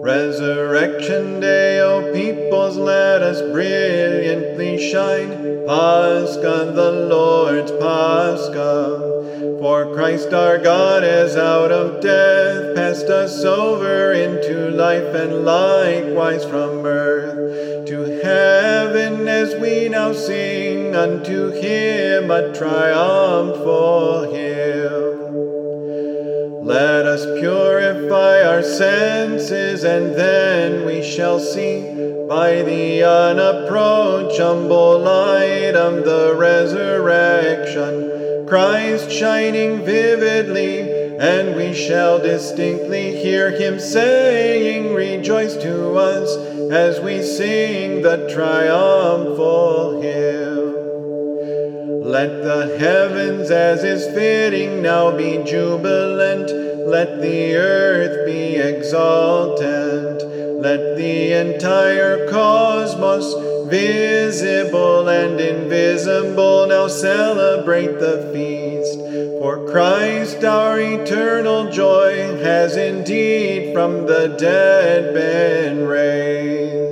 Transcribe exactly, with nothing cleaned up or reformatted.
Resurrection Day, O peoples, let us brilliantly shine. Pascha, the Lord's Pascha. For Christ our God is out of death, passed us over into life, and likewise from earth to heaven, as we now sing unto him a triumphal hymn. Let us purify our senses, and then we shall see by the unapproachable light of the resurrection Christ shining vividly, and we shall distinctly hear him saying, "Rejoice," to us as we sing the triumphal hymn. Let the heavens, as is fitting, now be jubilant. Let the earth be exultant. Let the entire cosmos, visible and invisible, now celebrate the feast. For Christ, our eternal joy, has indeed from the dead been raised.